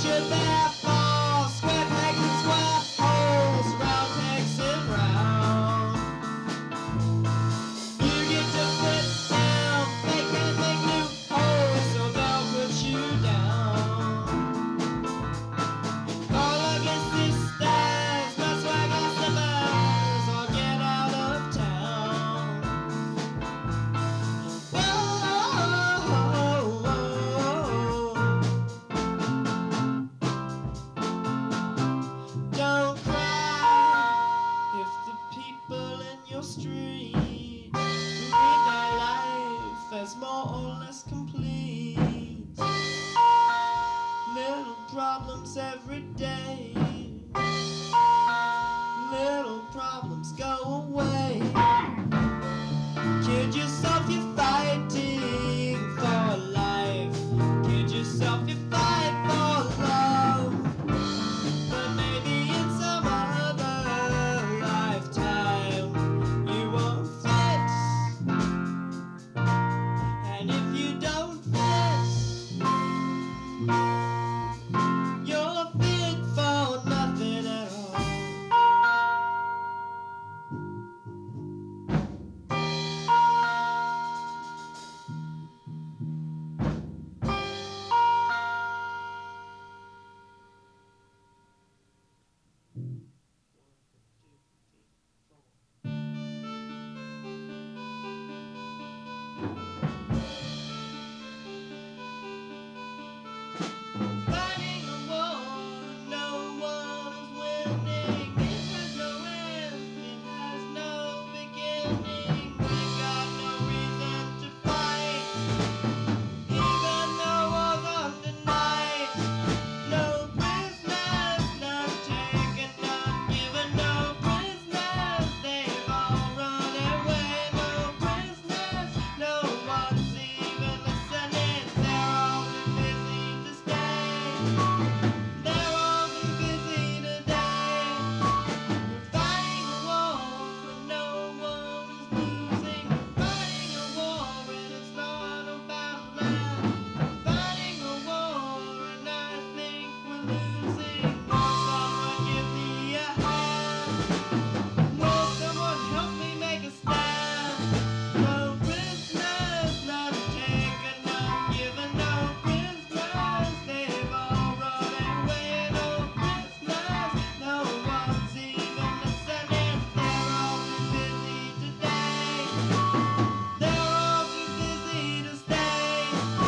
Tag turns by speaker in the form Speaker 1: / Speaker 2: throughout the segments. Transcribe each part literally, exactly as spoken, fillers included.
Speaker 1: should therefore square pegs and square holes, round pegs and round. You get to fit down, they can't make new holes, so they'll put you down. All against these stairs, no swag or slippers, or get out of town. Don't cry if the people in your street read their life as more or less complete. Little problems every day, little problems go away. Kid yourself, you're fighting for life. Kid yourself, you fight for love. But maybe in some other lifetime you won't fit. And if you don't fit, you're fit for nothing at all. Fighting a war, no one is winning. It has no end, it has no beginning. We got no reason to fight, even though war's on tonight. No prisoners, none taken, none given. No prisoners, they've all run away. No prisoners, no one's even listening. They're all too busy to stay. They're all too busy to die. We're fighting a war and no one is losing. We're fighting a war and it's not about land. We're fighting a war and I think we're losing. Will someone give me a hand? Will someone help me make a stand? No prisoners, none taken, none given. No prisoners, they've all run away. No prisoners, no one's even listening. They're all too busy to die. They're all too busy to stay.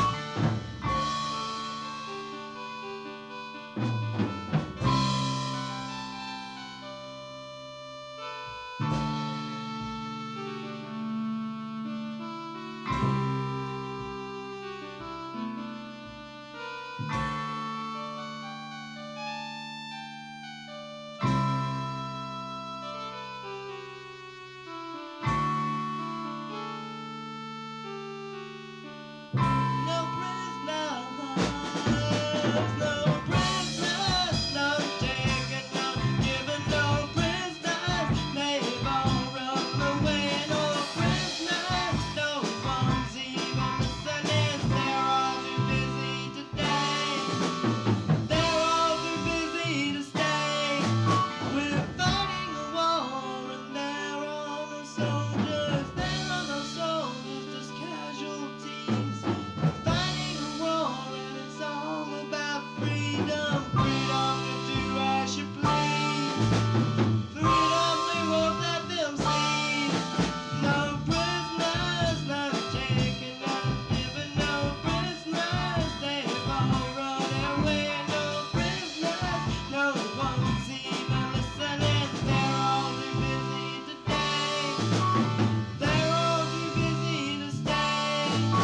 Speaker 1: No prisoners, no prisoners, none taken, none given. No prisoners, they've all run away. No prisoners, no one's even listening. They're all too busy to die. They're all too busy to stay. We're fighting a war and there are no soldiers. There are no soldiers, just casualties. We're fighting a war and it's all about freedom. Freedom to do as you please. Freedom we won't let them seize. No prisoners, none taken, none given. No prisoners, they've all run away. No prisoners, no one's even listening. They're all too busy to die. They're all too busy to stay.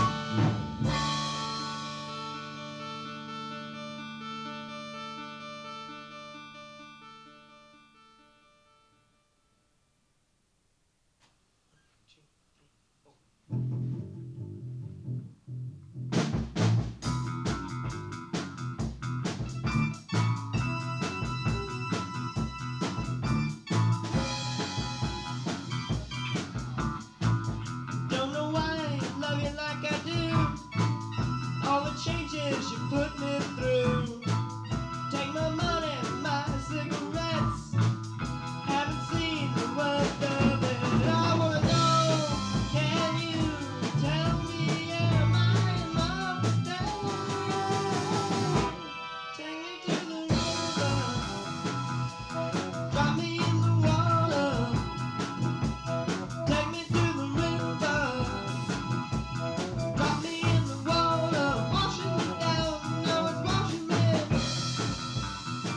Speaker 1: Don't know why I love you like I do. All the changes you put me through. need my money, my cigarettes. Haven't seen the worst of it. I wanna know, can you tell me, am I in love with them? Take me to the river, drop me in the water. Take me to the river, drop me in the water, washing me down, now it's washing me.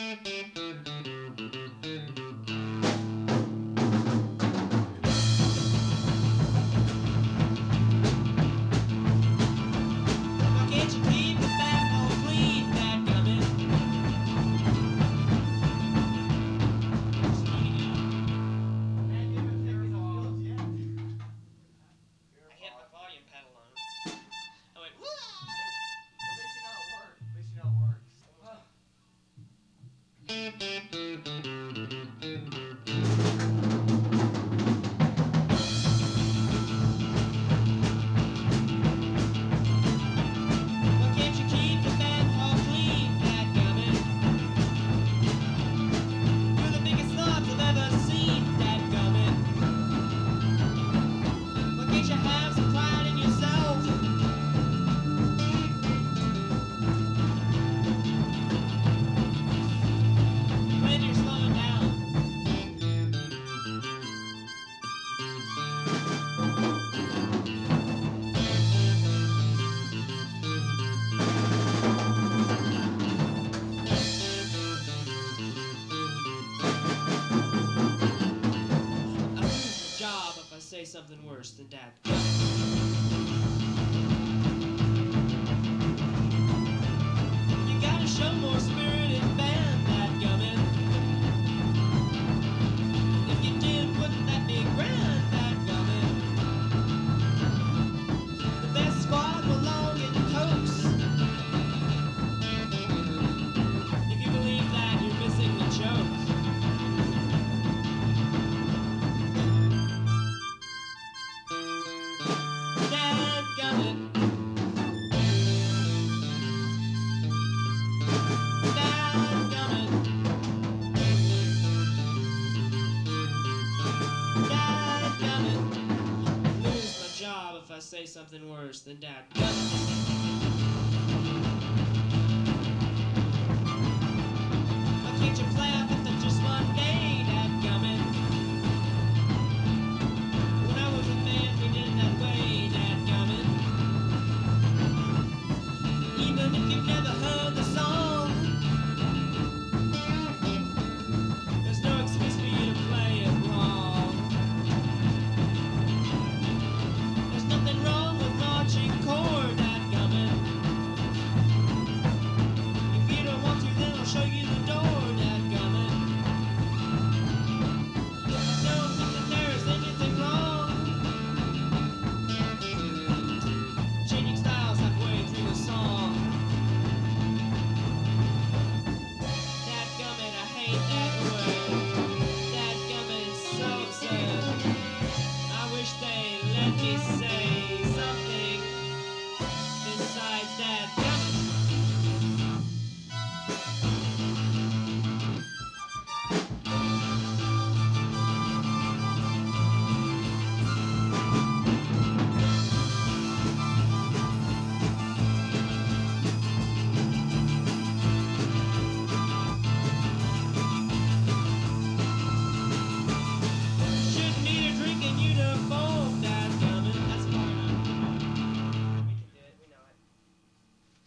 Speaker 1: Why can't you keep the backbone clean, dadgummit? I hit my volume pedal on it. I went, woo!
Speaker 2: At least you know it worked. At least you know it works.
Speaker 1: Why can't you keep the backbone clean, dadgummit? You're the biggest slobs I've ever seen, dadgummit. Why can't you have some pride in yourself? When you're slowing down. I lose my job if I say something worse than that. You gotta show more spirit in band, dadgummit. If you did, wouldn't that be grand, dadgummit? The best squad will long in toast. If you believe that, you're missing the jokes. Dadgummit. Dadgummit. Dadgummit. Lose my job if I say something worse than dadgummit. Why can't you play off it just one day, dadgummit? When I was a man, we did it that way, dadgummit. Even if you've never heard the song, there's no excuse for you to play it wrong. There's nothing wrong with marching chord, dadgummit. If you don't want to, then I'll show you the door, dadgummit. I don't think that there is anything wrong changing styles halfway through the song. Dadgummit, I hate that word. Dadgummit is so absurd. I wish they let me say something besides dadgummit. Shouldn't need a drinking uniform, dadgummit. That's far enough. We can do it, we know it.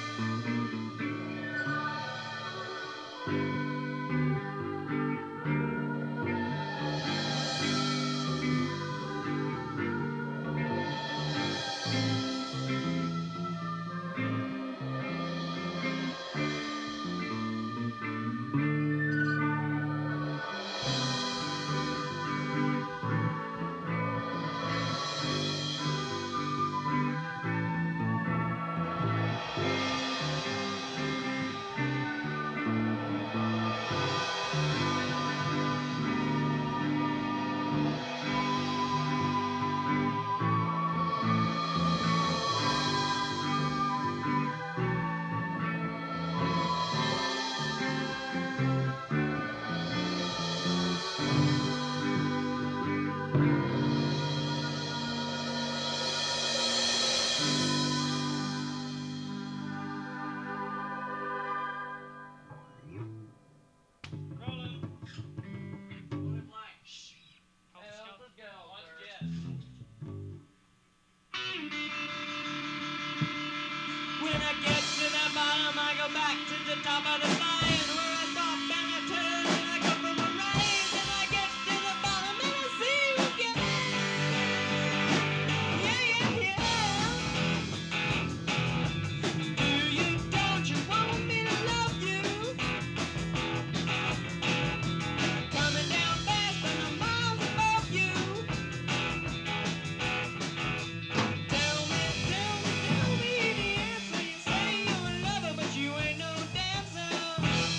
Speaker 2: Rolling. Rolling blank. Shh. Help us
Speaker 1: Help us go,
Speaker 2: Watch
Speaker 1: sir.
Speaker 2: Jess.
Speaker 1: When I get to the bottom, I go back to the top of the line where I stop and I turn and I go for a rise and I get to the bottom and I see you again. Yeah, yeah, yeah. Do you, don't you want me to love you? Coming down fast and I'm miles above you. Tell me, tell me, tell me the answer. You say you're a lover, but you ain't no dancer.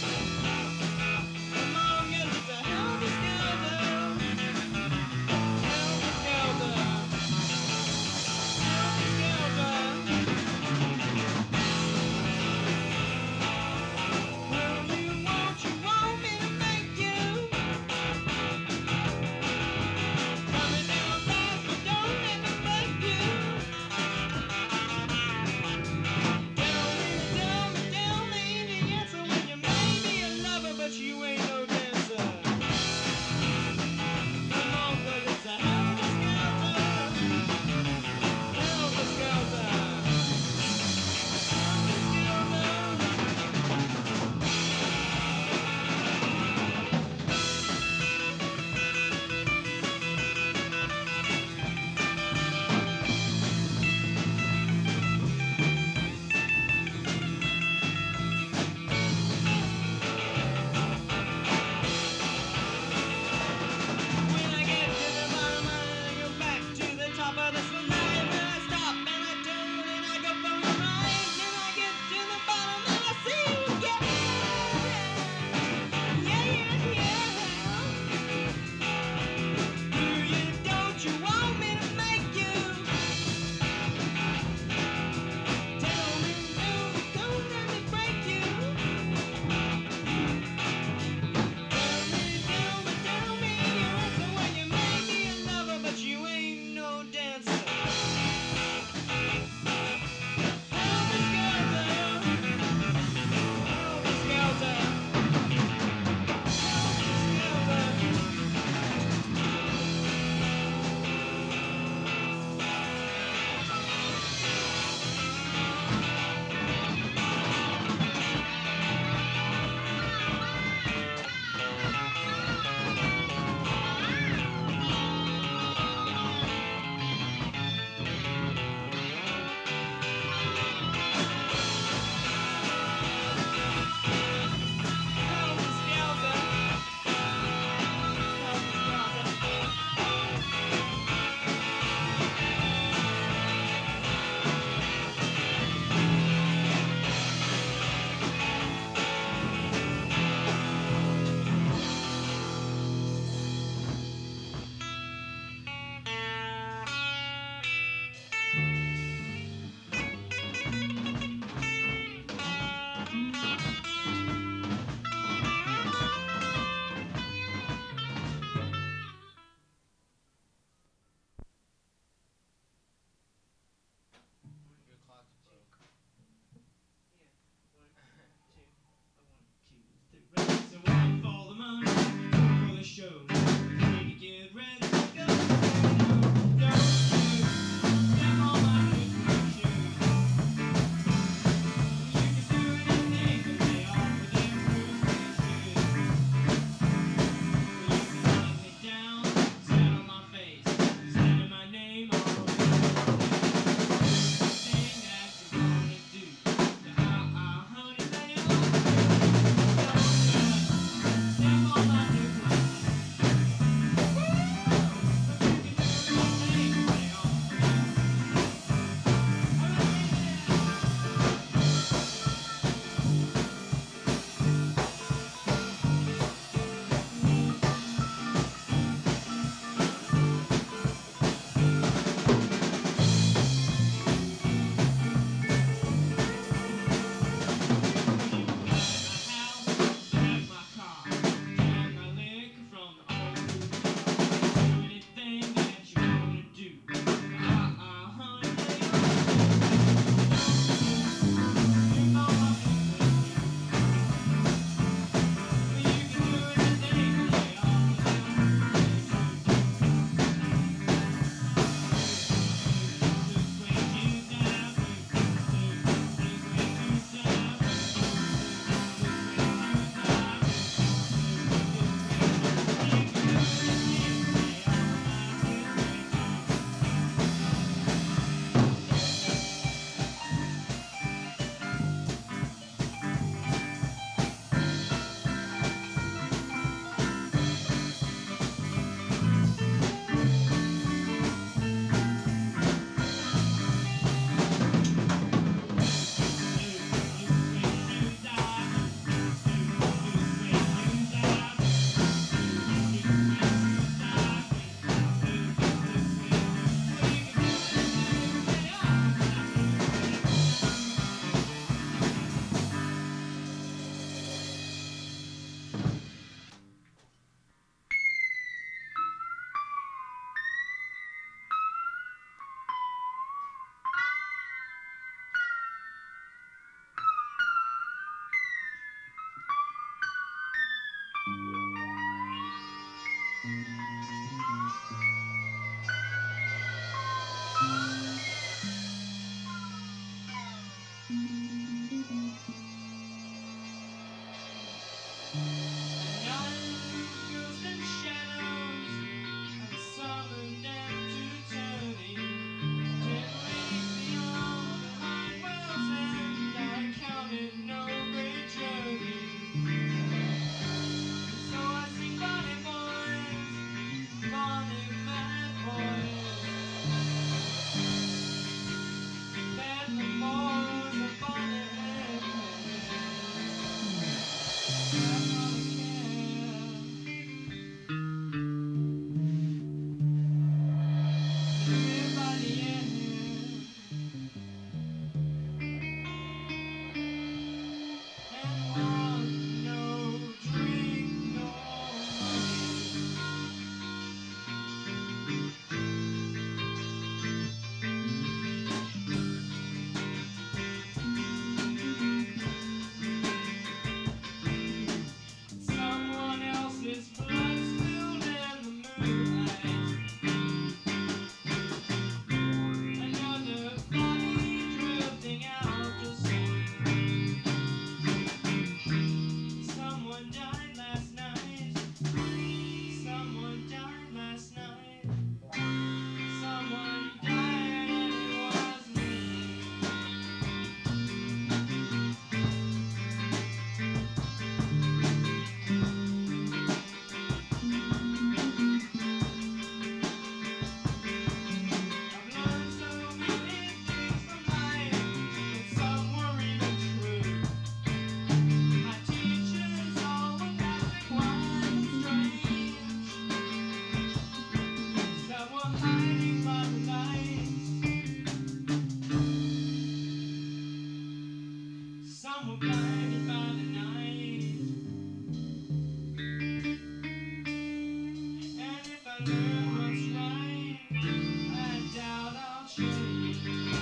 Speaker 1: Some were blinded by the night. And if I learn what's right, I doubt I'll change.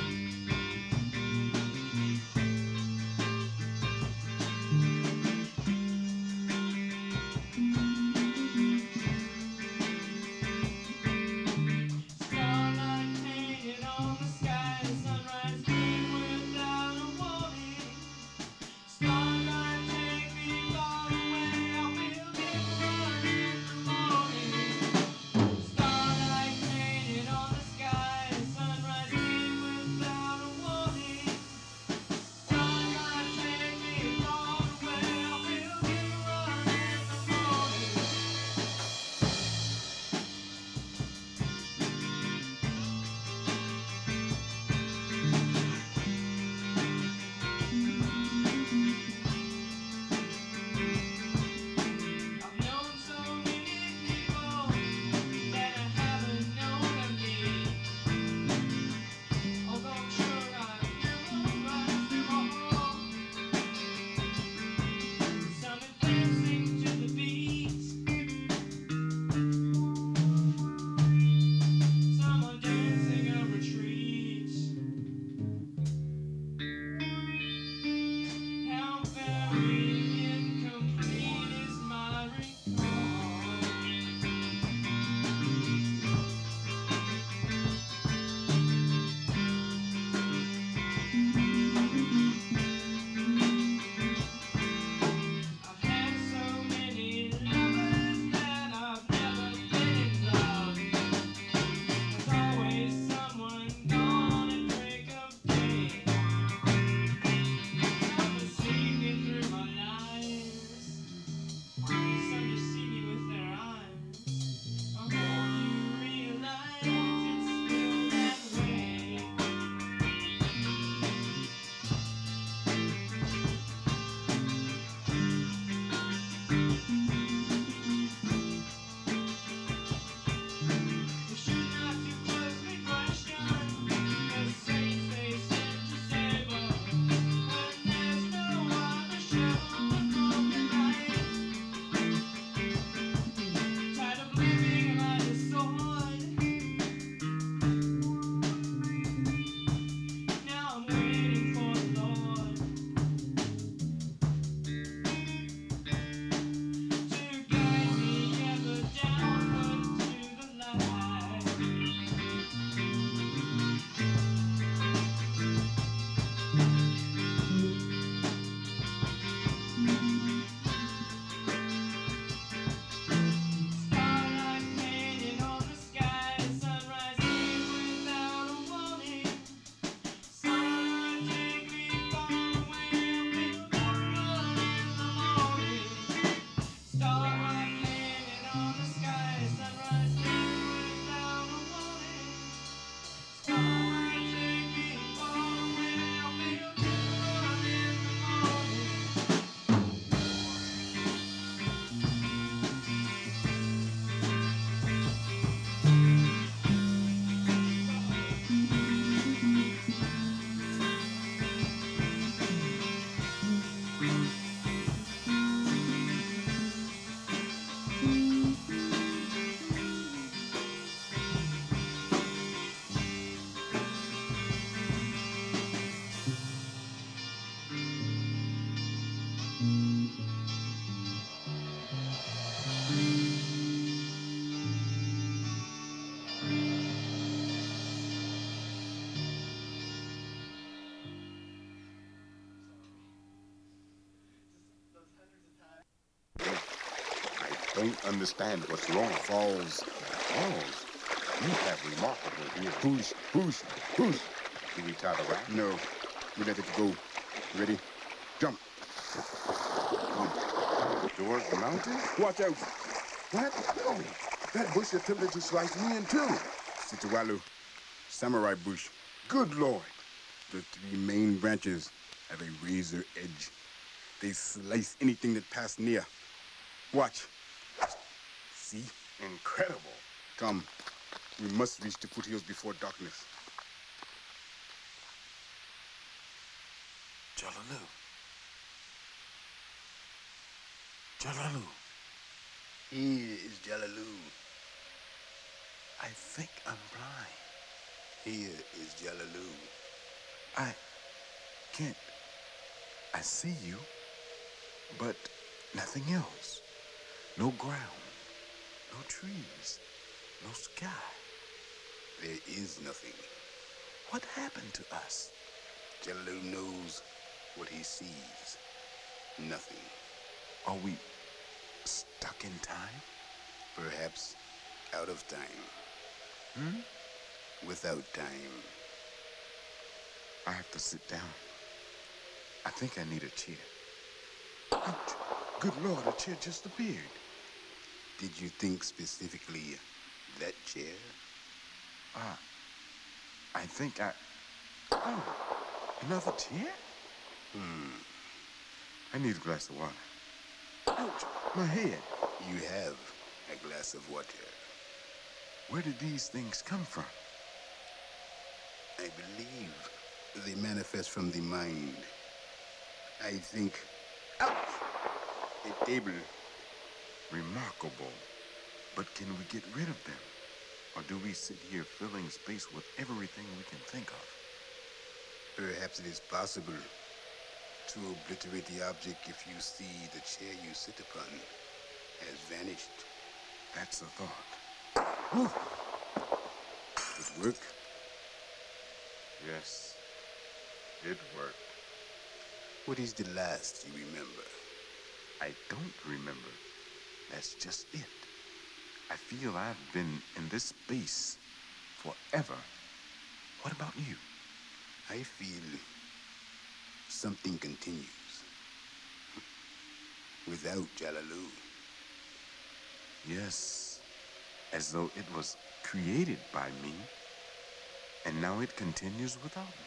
Speaker 1: Starlight painted on the sky, the sunrise came without a warning. Starlight, take me far away, I will be one in the morning. Starlight painted on the sky, the sunrise came without a warning. Starlight, take me far away, I will be one in the morning. I've known so many people that I haven't known of me. Although I'm sure I've memorized them all. Some dancing to the beat, some are dancing a retreat. How very incomplete is my recall. I've had so many lovers that I've never been in love. There's always someone gone at break of day. Some are sneaking through my lies. Some just see me with their eyes. I hope you realize it's still that way. You should not too closely question the saints they sent to save us. When there's no other show on the right. Tired of living by the sword. Now I'm waiting for the Lord to guide me ever downward to the light. Starlight painted on the sky, the sunrise came without a warning. Starlight, take me far away, I'll be one in the morning. Starlight painted on the sky, the sunrise came without a warning. Starlight, take me far away, I'll be one in the morning.
Speaker 3: I don't understand what's wrong.
Speaker 4: Falls.
Speaker 3: Falls? You have remarkable hearing.
Speaker 4: Push, push, push.
Speaker 3: Do we tie the rat?
Speaker 4: No. We let it go. Ready? Jump.
Speaker 3: Towards the mountain?
Speaker 4: Watch out. What? No. That bush attempted to slice me in two. Situalo. Samurai bush. Good Lord. The three main branches have a razor edge. They slice anything that pass near. Watch. See?
Speaker 3: Incredible.
Speaker 4: Come. We must reach the foothills before darkness.
Speaker 5: Jalaloo,
Speaker 4: Jalalu,
Speaker 5: Here is Jalaloo.
Speaker 4: I think I'm blind.
Speaker 5: Here is Jalaloo.
Speaker 4: I can't. I see you, but nothing else. No ground, no trees, no sky.
Speaker 5: There is nothing.
Speaker 4: What happened to us?
Speaker 5: Jalaloo knows what he sees. Nothing.
Speaker 4: Are we stuck in time?
Speaker 5: Perhaps out of time.
Speaker 4: Hmm?
Speaker 5: Without time.
Speaker 4: I have to sit down. I think I need a chair. Ouch. Good Lord, a chair just appeared.
Speaker 5: Did you think specifically that chair?
Speaker 4: Ah, I think I... Oh, another chair?
Speaker 5: Hmm.
Speaker 4: I need a glass of water. Ouch, my head.
Speaker 5: You have a glass of water.
Speaker 4: Where did these things come from?
Speaker 5: I believe they manifest from the mind. I think... Ouch! A table.
Speaker 4: Remarkable. But can we get rid of them? Or do we sit here filling space with everything we can think of?
Speaker 5: Perhaps it is possible to obliterate the object if you see the chair you sit upon has vanished.
Speaker 4: That's a thought. Whew.
Speaker 5: It worked.
Speaker 4: Yes, it worked.
Speaker 5: What is the last you remember?
Speaker 4: I don't remember. That's just it. I feel I've been in this space forever. What about you?
Speaker 5: I feel something continues. Without Jalaloo.
Speaker 4: Yes, as though it was created by me, and now it continues without me.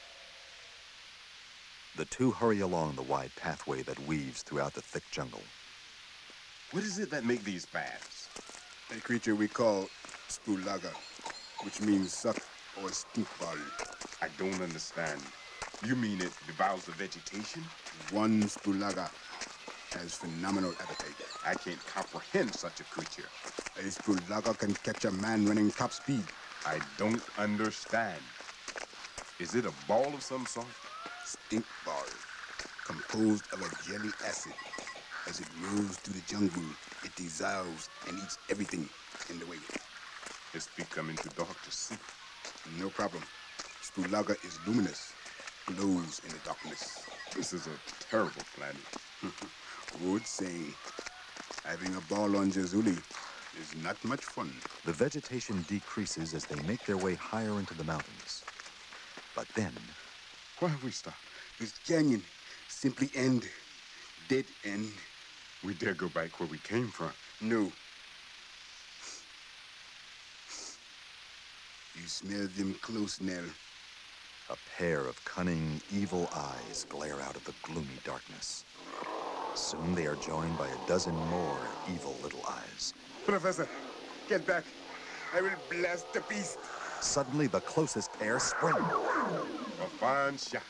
Speaker 6: The two hurry along the wide pathway that weaves throughout the thick jungle.
Speaker 3: What is it that make these paths?
Speaker 5: A creature we call Spulaga, which means suck or stink ball.
Speaker 3: I don't understand. You mean it devours the vegetation?
Speaker 5: One Spulaga has phenomenal appetite.
Speaker 3: I can't comprehend such a creature.
Speaker 5: A Spulaga can catch a man running top speed.
Speaker 3: I don't understand. Is it a ball of some sort?
Speaker 5: Stink ball, composed of a jelly acid. As it moves through the jungle, it dissolves and eats everything in the way.
Speaker 3: It's becoming too dark to see.
Speaker 5: No problem. Spulaga is luminous, glows in the darkness.
Speaker 3: This is a terrible planet.
Speaker 5: Would say, having a ball on Jazuli is not much fun.
Speaker 6: The vegetation decreases as they make their way higher into the mountains. But then,
Speaker 3: Why have we stopped?
Speaker 5: This canyon simply end. Dead end.
Speaker 3: We dare go back where we came from.
Speaker 5: No. You smell them close, Nell.
Speaker 6: a pair of cunning, evil eyes glare out of the gloomy darkness. Soon they are joined by a dozen more evil little eyes.
Speaker 5: Professor, get back. I will blast the beast.
Speaker 6: Suddenly, the closest pair spring.
Speaker 3: A fine shot.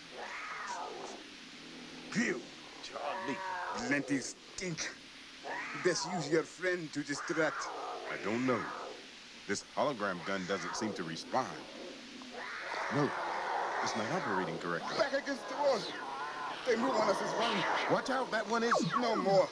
Speaker 5: Phew. Charlie. Plenty stink. Best use your friend to distract.
Speaker 3: I don't know. This hologram gun doesn't seem to respond. No, it's not operating correctly.
Speaker 5: Back against the wall. They move on us as one.
Speaker 3: Watch out, that one is...
Speaker 5: No more.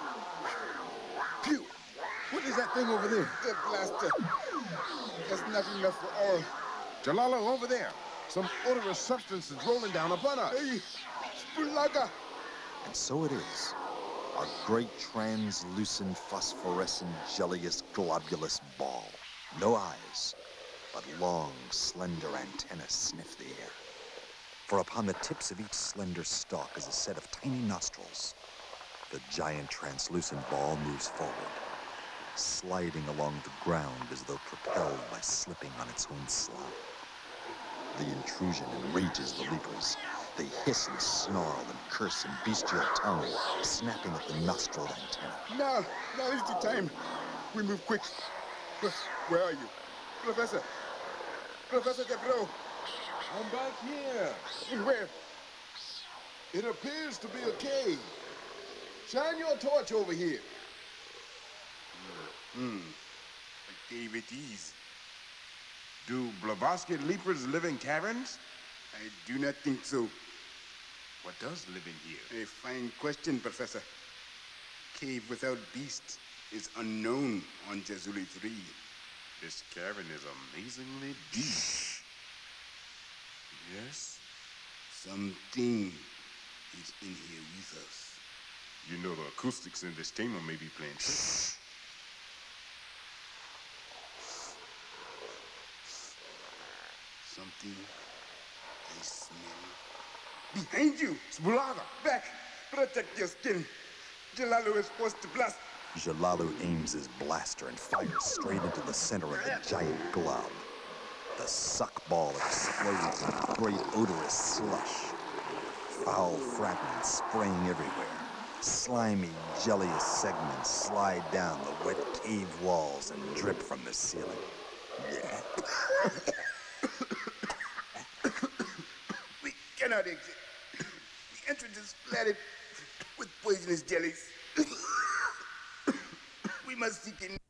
Speaker 3: Phew! What is that thing over there?
Speaker 5: The blaster. That's not enough for all.
Speaker 3: Jalala, over there. Some odorous substance is rolling down upon us.
Speaker 5: Hey, Spulaga.
Speaker 6: And so it is. A great translucent, phosphorescent, jellious, globulous ball. No eyes, but long, slender antennae sniff the air. For upon the tips of each slender stalk is a set of tiny nostrils. The giant translucent ball moves forward, sliding along the ground as though propelled by slipping on its own slide. The intrusion enrages the leapers. They hiss and snarl and curse in bestial tongue, snapping at the nostril antenna.
Speaker 5: Now, now is the time. We move quick. But where are you? Professor. Professor Debro.
Speaker 3: I'm back here.
Speaker 5: In where?
Speaker 3: It appears to be a cave.
Speaker 4: Shine your torch over here. Hmm. What cave it is?
Speaker 3: Do Blavatsky leapers live in caverns?
Speaker 4: I do not think so.
Speaker 3: What does live in here?
Speaker 4: A fine question, Professor. Cave without beasts is unknown on Jazuli three.
Speaker 3: This cavern is amazingly deep. Yes?
Speaker 4: Something is in here with us.
Speaker 3: You know the acoustics in this chamber may be playing tricks.
Speaker 4: Something I smell. Behind you, Spulaga! Back! Protect your skin. Jalalu is forced to blast.
Speaker 6: Jalalu aims his blaster and fires straight into the center of the giant glob. The suck ball explodes in a great odorous slush. Foul fragments spraying everywhere. Slimy, jellious segments slide down the wet cave walls and drip from the ceiling. Yeah.
Speaker 4: We cannot exit. The entrance is flooded with poisonous jellies. We must seek in.